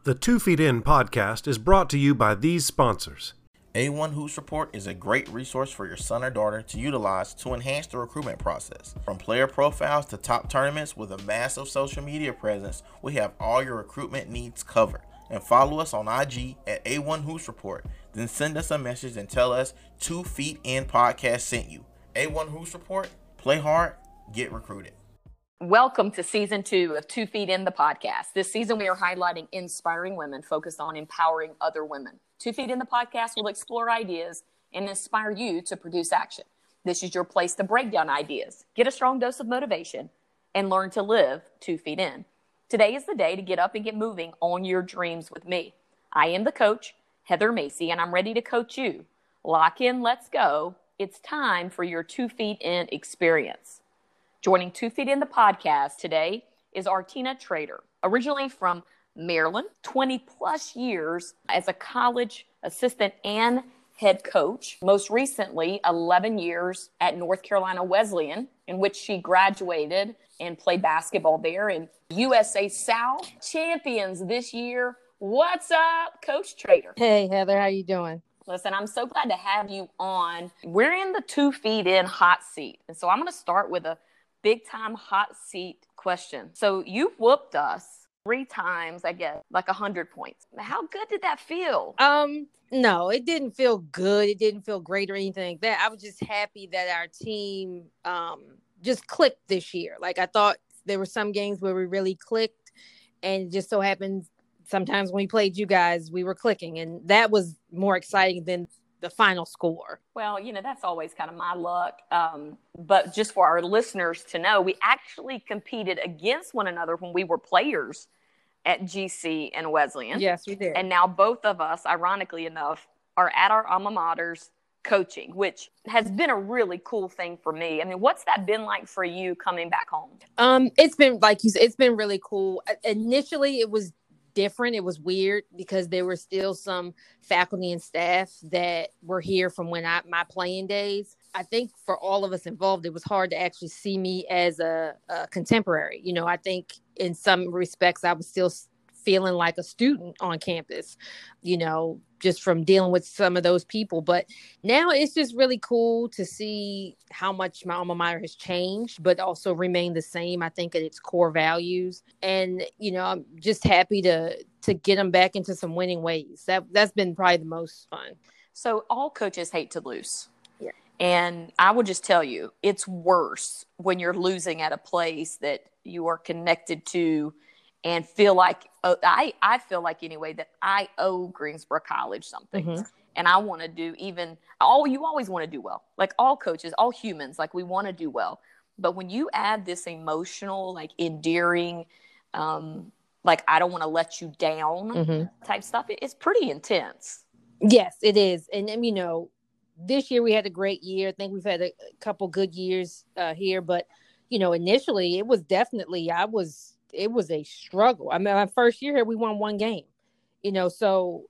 The 2 Feet In podcast is brought to you by these sponsors. A1 Hoops Report is a great resource for your son or daughter to utilize to enhance the recruitment process. From player profiles to top tournaments with a massive social media presence, we have all your recruitment needs covered. And follow us on IG at A1 Hoops Report. Then send us a message and tell us 2 Feet In podcast sent you. A1 Hoops Report, play hard, get recruited. Welcome to season 2 of 2 Feet In the podcast. This season, we are highlighting inspiring women focused on empowering other women. 2 Feet In the podcast will explore ideas and inspire you to produce action. This is your place to break down ideas, get a strong dose of motivation, and learn to live 2 feet in. Today is the day to get up and get moving on your dreams with me. I am the coach, Heather Macy, and I'm ready to coach you. Lock in, let's go. It's time for your 2 Feet In experience. Joining 2 Feet In the podcast today is Artina Trader, originally from Maryland, 20 plus years as a college assistant and head coach. Most recently, 11 years at North Carolina Wesleyan, in which she graduated and played basketball there. And USA South champions this year. What's up, Coach Trader? Hey, Heather, how you doing? Listen, I'm so glad to have you on. We're in the 2 Feet In hot seat. And so I'm going to start with a big time hot seat question. So you whooped us 3 times, I guess, like 100 points. How good did that feel? No, it didn't feel good. It didn't feel great or anything like that. I was just happy that our team just clicked this year. Like, I thought there were some games where we really clicked, and it just so happened sometimes when we played you guys, we were clicking, and that was more exciting than the final score. Well, you know, that's always kind of my luck. But just for our listeners to know, we actually competed against one another when we were players at GC and Wesleyan. Yes, we did. And now both of us, ironically enough, are at our alma maters coaching, which has been a really cool thing for me. I mean, what's that been like for you coming back home? It's been, like you said, it's been really cool. Initially, it was different. It was weird because there were still some faculty and staff that were here from when my playing days. I think for all of us involved, it was hard to actually see me as a contemporary. You know, I think in some respects, I was still feeling like a student on campus, you know, just from dealing with some of those people. But now it's just really cool to see how much my alma mater has changed, but also remained the same, I think, at its core values. And, you know, I'm just happy to get them back into some winning ways. That's been probably the most fun. So all coaches hate to lose. Yeah. And I will just tell you, it's worse when you're losing at a place that you are connected to and feel like, I feel like anyway, that I owe Greensboro College something. Mm-hmm. And I want to do you always want to do well. Like all coaches, all humans, like we want to do well. But when you add this emotional, like endearing, like I don't want to let you down mm-hmm. type stuff, it's pretty intense. Yes, it is. And, you know, this year we had a great year. I think we've had a couple good years here. But, you know, initially it was definitely, it was a struggle. I mean, my first year here, we won 1 game, you know, so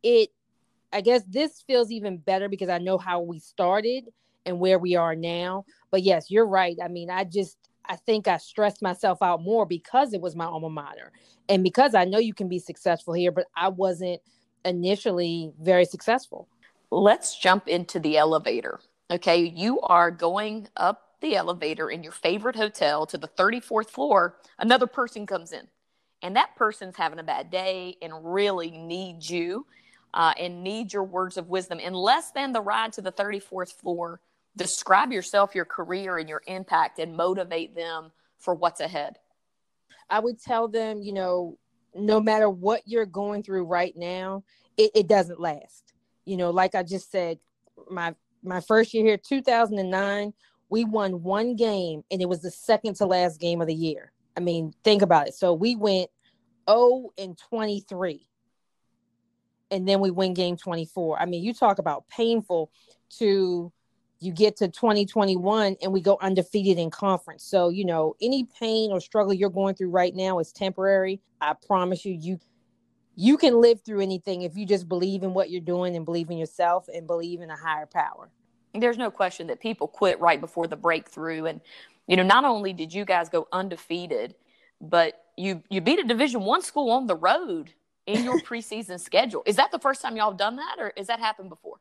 I guess this feels even better because I know how we started and where we are now. But yes, you're right. I mean, I think I stressed myself out more because it was my alma mater and because I know you can be successful here, but I wasn't initially very successful. Let's jump into the elevator. Okay. You are going up the elevator in your favorite hotel to the 34th floor. Another person comes in and that person's having a bad day and really needs you and needs your words of wisdom. In less than the ride to the 34th floor, describe yourself, your career, and your impact and motivate them for what's ahead. I would tell them, you know, no matter what you're going through right now, it doesn't last. You know, like I just said, my first year here, 2009, we won 1 game, and it was the second to last game of the year. I mean, think about it. So we went 0-23, and then we win game 24. I mean, you talk about painful you get to 2021, and we go undefeated in conference. So, you know, any pain or struggle you're going through right now is temporary. I promise you can live through anything if you just believe in what you're doing and believe in yourself and believe in a higher power. There's no question that people quit right before the breakthrough. And, you know, not only did you guys go undefeated, but you beat a Division I school on the road in your preseason schedule. Is that the first time y'all have done that, or has that happened before?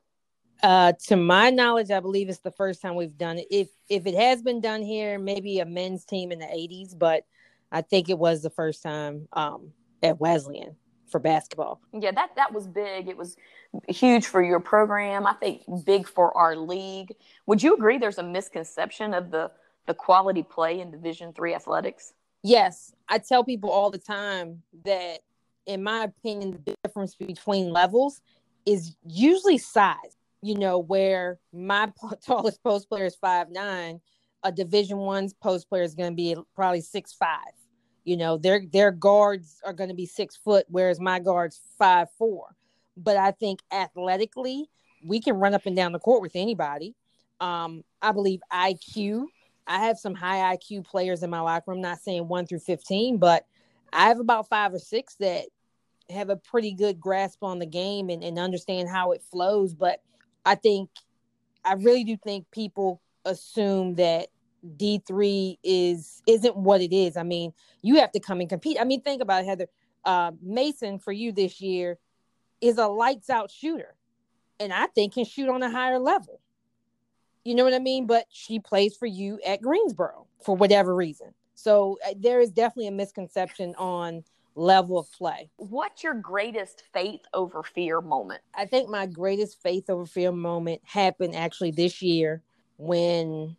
To my knowledge, I believe it's the first time we've done it. If it has been done here, maybe a men's team in the 80s, but I think it was the first time at Wesleyan for basketball. Yeah, that was big. It was huge for your program. I think big for our league. Would you agree there's a misconception of the quality play in Division III athletics? Yes. I tell people all the time that, in my opinion, the difference between levels is usually size. You know, where my tallest post player is 5'9", a Division I's post player is going to be probably 6'5". You know, their guards are going to be 6 foot, whereas my guard's 5'4". But I think athletically, we can run up and down the court with anybody. I believe IQ. I have some high IQ players in my locker room. Not saying 1 through 15, but I have about 5 or 6 that have a pretty good grasp on the game and understand how it flows. But I really do think people assume that D3 isn't what it is. I mean, you have to come and compete. I mean, think about it, Heather. Mason for you this year is a lights out shooter, and I think can shoot on a higher level. You know what I mean? But she plays for you at Greensboro for whatever reason. So there is definitely a misconception on level of play. What's your greatest faith over fear moment? I think my greatest faith over fear moment happened actually this year when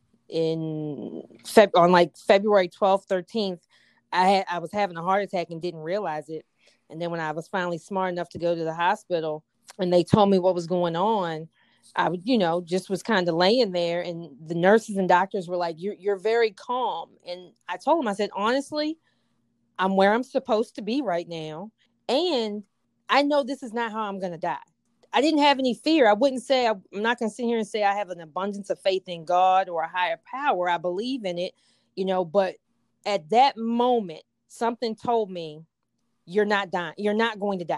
on February 12th, 13th, I was having a heart attack and didn't realize it. And then when I was finally smart enough to go to the hospital and they told me what was going on, I would, just was kind of laying there, and the nurses and doctors were like, you're very calm. And I told them, I said, honestly, I'm where I'm supposed to be right now. And I know this is not how I'm going to die. I didn't have any fear. I wouldn't say, I'm not going to sit here and say I have an abundance of faith in God or a higher power. I believe in it, but at that moment, something told me, you're not dying. You're not going to die.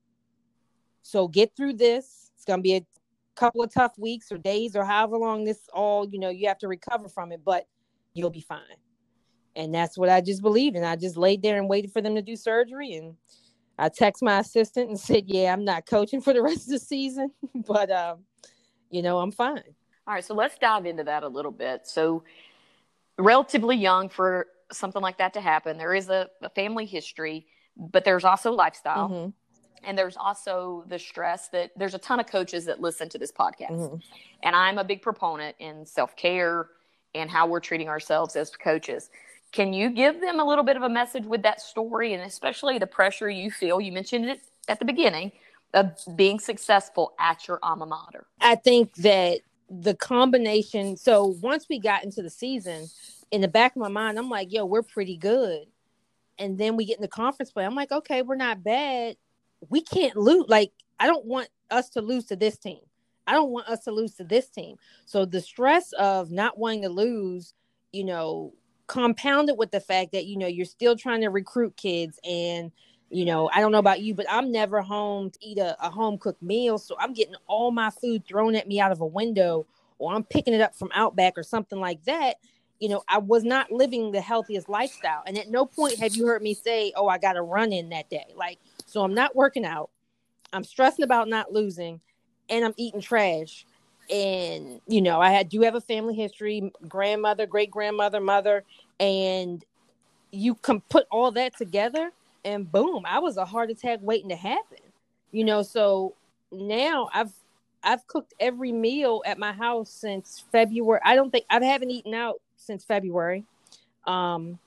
So get through this. It's going to be a couple of tough weeks or days or however long this all, you have to recover from it, but you'll be fine. And that's what I just believed. And I just laid there and waited for them to do surgery. And I texted my assistant and said, yeah, I'm not coaching for the rest of the season, but, I'm fine. All right. So let's dive into that a little bit. So relatively young for something like that to happen. There is a family history, but there's also lifestyle. Mm-hmm. And there's also the stress that there's a ton of coaches that listen to this podcast. Mm-hmm. And I'm a big proponent in self-care and how we're treating ourselves as coaches. Can you give them a little bit of a message with that story, and especially the pressure you feel? You mentioned it at the beginning of being successful at your alma mater. I think that the combination, so once we got into the season, in the back of my mind, I'm like, yo, we're pretty good. And then we get in the conference play. I'm like, okay, we're not bad. We can't lose. Like, I don't want us to lose to this team. I don't want us to lose to this team. So the stress of not wanting to lose, compounded with the fact that, you're still trying to recruit kids. And, I don't know about you, but I'm never home to eat a home cooked meal. So I'm getting all my food thrown at me out of a window, or I'm picking it up from Outback or something like that. I was not living the healthiest lifestyle. And at no point have you heard me say, oh, I got to run in that day. So I'm not working out. I'm stressing about not losing, and I'm eating trash. And, I do have a family history, grandmother, great-grandmother, mother, and you can put all that together and boom, I was a heart attack waiting to happen. So now I've cooked every meal at my house since February. I haven't eaten out since February. I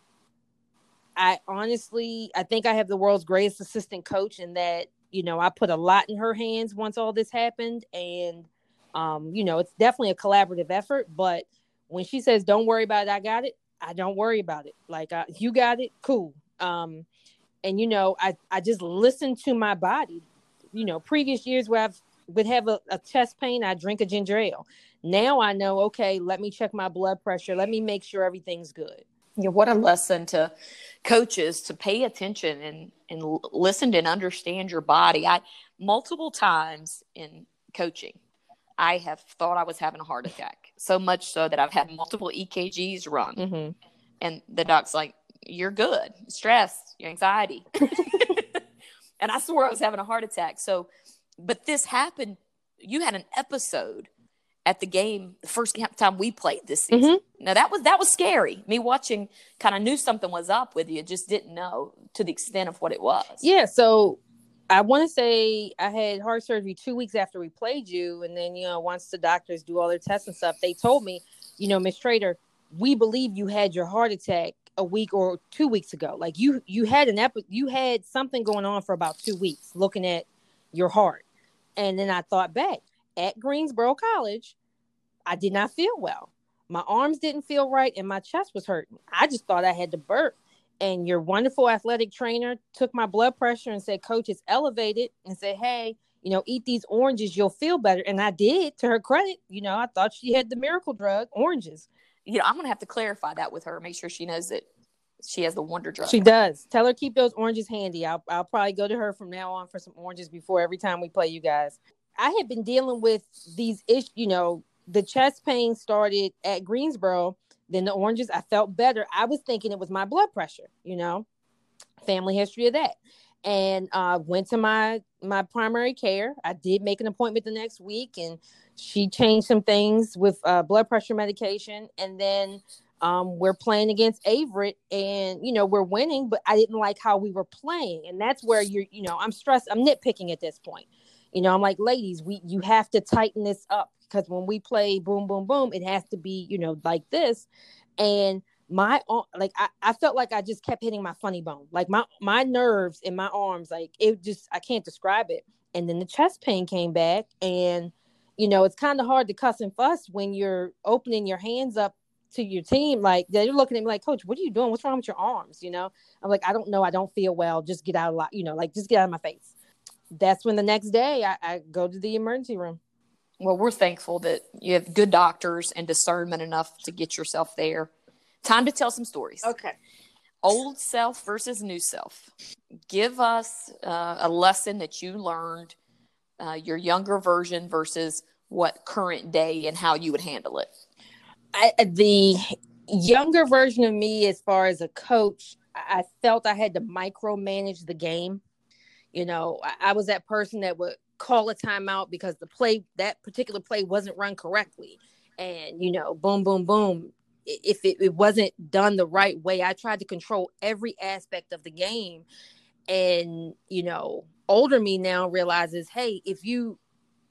think I have the world's greatest assistant coach in that, I put a lot in her hands once all this happened. And, it's definitely a collaborative effort, but when she says, don't worry about it, I got it, I don't worry about it. You got it. Cool. And, I just listen to my body. Previous years where I would have a chest pain, I drink a ginger ale. Now I know, okay, let me check my blood pressure. Let me make sure everything's good. Yeah, what a lesson to coaches to pay attention and listen and understand your body. Multiple times in coaching, I have thought I was having a heart attack, so much so that I've had multiple EKGs run. Mm-hmm. And the doc's like, you're good. Stress, your anxiety. And I swore I was having a heart attack. So, but this happened. You had an episode at the game, the first time we played this season. Mm-hmm. Now that was scary. Me watching, kind of knew something was up with you, just didn't know to the extent of what it was. Yeah. So I want to say I had heart surgery 2 weeks after we played you. And then, once the doctors do all their tests and stuff, they told me, Miss Trader, we believe you had your heart attack a week or 2 weeks ago. Like you had you had something going on for about 2 weeks looking at your heart. And then I thought back at Greensboro College, I did not feel well. My arms didn't feel right and my chest was hurting. I just thought I had to burp. And your wonderful athletic trainer took my blood pressure and said, Coach, it's elevated, and said, hey, eat these oranges, you'll feel better. And I did, to her credit. I thought she had the miracle drug, oranges. I'm going to have to clarify that with her, make sure she knows that she has the wonder drug. She does. Tell her keep those oranges handy. I'll probably go to her from now on for some oranges before every time we play you guys. I had been dealing with these issues, the chest pain started at Greensboro. Then the oranges, I felt better. I was thinking it was my blood pressure, family history of that. And went to my primary care. I did make an appointment the next week, and she changed some things with blood pressure medication. And then we're playing against Averett, and, we're winning, but I didn't like how we were playing. And that's where I'm stressed. I'm nitpicking at this point. I'm like, ladies, you have to tighten this up. Because when we play boom, boom, boom, it has to be, like this. And I felt like I just kept hitting my funny bone. Like my nerves in my arms, like it just, I can't describe it. And then the chest pain came back. And, it's kind of hard to cuss and fuss when you're opening your hands up to your team. Like they're looking at me like, Coach, what are you doing? What's wrong with your arms? I'm like, I don't know. I don't feel well. Just get out of just get out of my face. That's when the next day I go to the emergency room. Well, we're thankful that you have good doctors and discernment enough to get yourself there. Time to tell some stories. Okay. Old self versus new self. Give us a lesson that you learned, your younger version versus what current day and how you would handle it. The younger version of me, as far as a coach, I felt I had to micromanage the game. I was that person that would call a timeout because that particular play wasn't run correctly. And, boom, boom, boom. If it wasn't done the right way, I tried to control every aspect of the game. And, older me now realizes, hey, if you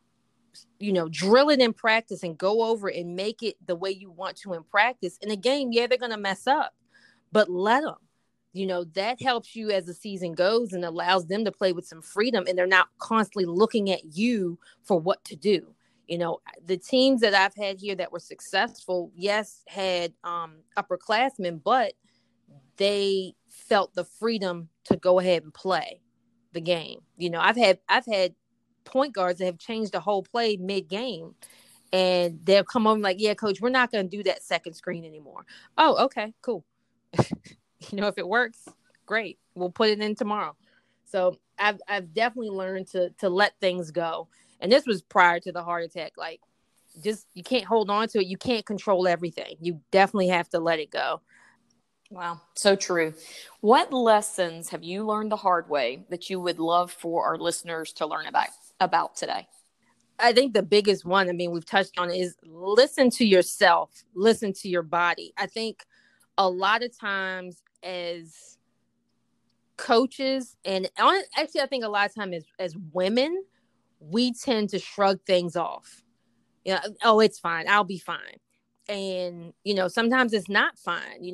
drill it in practice and go over and make it the way you want to in practice, in a game, yeah, they're going to mess up, but let them. That helps you as the season goes and allows them to play with some freedom, and they're not constantly looking at you for what to do. The teams that I've had here that were successful, yes, had upperclassmen, but they felt the freedom to go ahead and play the game. I've had point guards that have changed the whole play mid-game, and they'll come over like, yeah, Coach, we're not going to do that second screen anymore. Oh, okay, cool. If it works, great. We'll put it in tomorrow. So I've definitely learned to let things go. And this was prior to the heart attack. Like, just, you can't hold on to it. You can't control everything. You definitely have to let it go. Wow. So true. What lessons have you learned the hard way that you would love for our listeners to learn about today? I think the biggest one, we've touched on it, is listen to yourself, listen to your body. I think a lot of times as coaches, and actually I think a lot of times as women, we tend to shrug things off. Oh, it's fine. I'll be fine. And, sometimes it's not fine.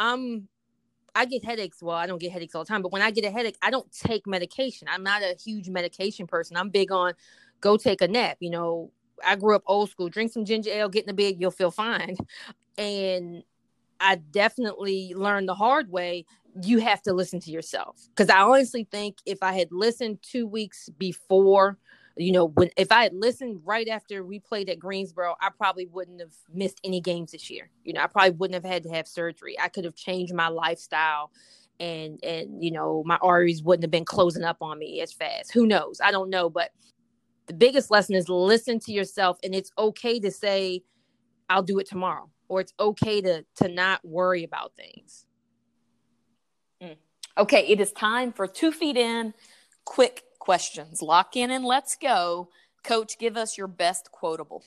I get headaches. Well, I don't get headaches all the time, but when I get a headache, I don't take medication. I'm not a huge medication person. I'm big on go take a nap. I grew up old school, drink some ginger ale, get in the bed, you'll feel fine. And I definitely learned the hard way. You have to listen to yourself. Because I honestly think if I had listened 2 weeks before, if I had listened right after we played at Greensboro, I probably wouldn't have missed any games this year. I probably wouldn't have had to have surgery. I could have changed my lifestyle, and my arteries wouldn't have been closing up on me as fast. Who knows? I don't know. But the biggest lesson is listen to yourself. And it's okay to say, I'll do it tomorrow. Or it's okay to not worry about things. Okay, it is time for 2 feet in quick questions. Lock in and let's go. Coach, give us your best quotable.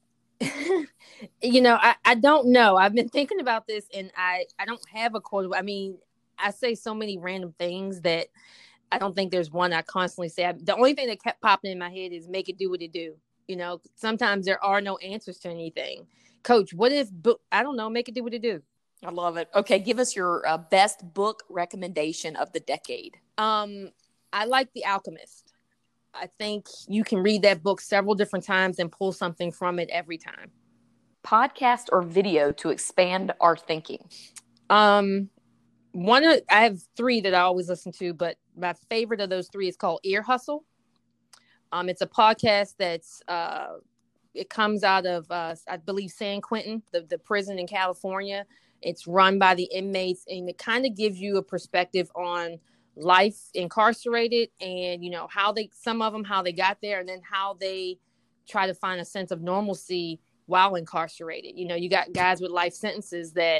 I don't know. I've been thinking about this, and I don't have a quotable. I mean, I say so many random things that I don't think there's one I constantly say. The only thing that kept popping in my head is make it do what it do. Sometimes there are no answers to anything. Coach, what if book? I don't know. Make it do what it do. I love it. Okay, give us your best book recommendation of the decade. I like The Alchemist. I think you can read that book several different times and pull something from it every time. Podcast or video to expand our thinking? I have 3 that I always listen to, but my favorite of those 3 is called Ear Hustle. It's a podcast that's it comes out of I believe San Quentin, the prison in California. It's run by the inmates, and it kind of gives you a perspective on life incarcerated, and how they got there, and then how they try to find a sense of normalcy while incarcerated. You got guys with life sentences that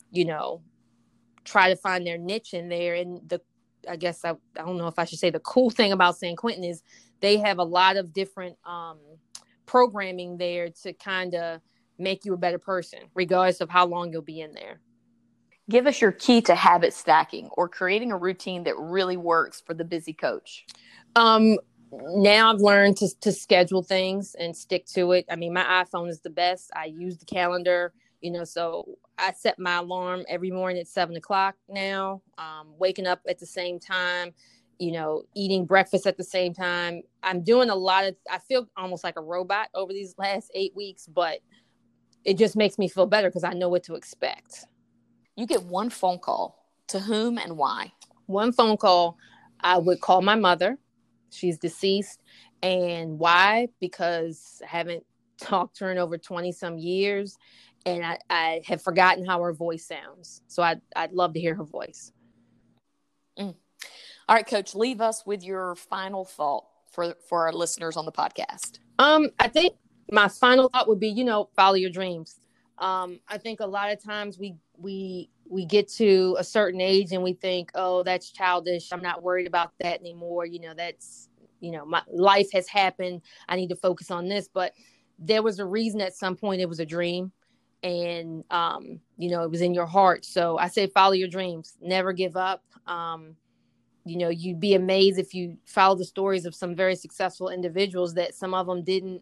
try to find their niche in there. And I don't know if I should say, the cool thing about San Quentin is they have a lot of different programming there to kind of make you a better person, regardless of how long you'll be in there. Give us your key to habit stacking or creating a routine that really works for the busy coach. Now I've learned to schedule things and stick to it. I mean, my iPhone is the best. I use the calendar, so I set my alarm every morning at 7:00 now, waking up at the same time, eating breakfast at the same time. I'm doing I feel almost like a robot over these last 8 weeks, but it just makes me feel better because I know what to expect. You get one phone call. To whom and why? One phone call, I would call my mother. She's deceased. And why? Because I haven't talked to her in over 20 some years. And I have forgotten how her voice sounds. So I'd love to hear her voice. All right, Coach, leave us with your final thought for our listeners on the podcast. I think my final thought would be, follow your dreams. I think a lot of times we get to a certain age and we think, oh, that's childish. I'm not worried about that anymore. That's, my life has happened. I need to focus on this. But there was a reason at some point it was a dream, and, it was in your heart. So I say, follow your dreams, never give up. You'd be amazed if you follow the stories of some very successful individuals that some of them didn't,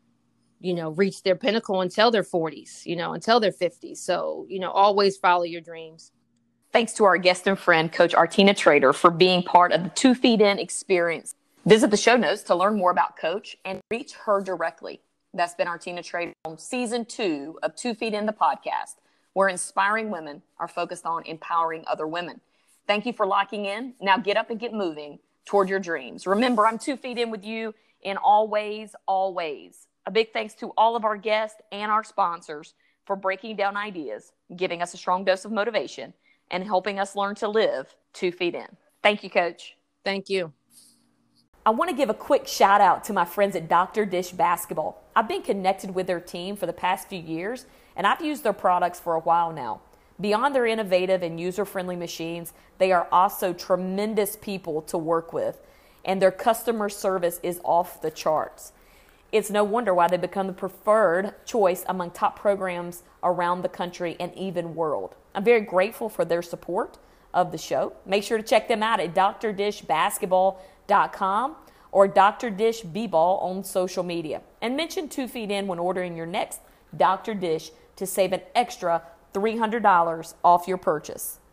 reach their pinnacle until their 40s, until their 50s. So, always follow your dreams. Thanks to our guest and friend, Coach Artina Trader, for being part of the 2 Feet In experience. Visit the show notes to learn more about Coach and reach her directly. That's been Artina Trader on season 2 of 2 Feet In, the podcast, where inspiring women are focused on empowering other women. Thank you for locking in. Now get up and get moving toward your dreams. Remember, I'm 2 feet in with you in all ways, always. A big thanks to all of our guests and our sponsors for breaking down ideas, giving us a strong dose of motivation, and helping us learn to live 2 feet in. Thank you, Coach. Thank you. I want to give a quick shout out to my friends at Dr. Dish Basketball. I've been connected with their team for the past few years, and I've used their products for a while now. Beyond their innovative and user-friendly machines, they are also tremendous people to work with, and their customer service is off the charts. It's no wonder why they become the preferred choice among top programs around the country and even world. I'm very grateful for their support of the show. Make sure to check them out at drdishbasketball.com or Dr. Dish B-Ball on social media. And mention 2 Feet In when ordering your next Dr. Dish to save an extra $300 off your purchase.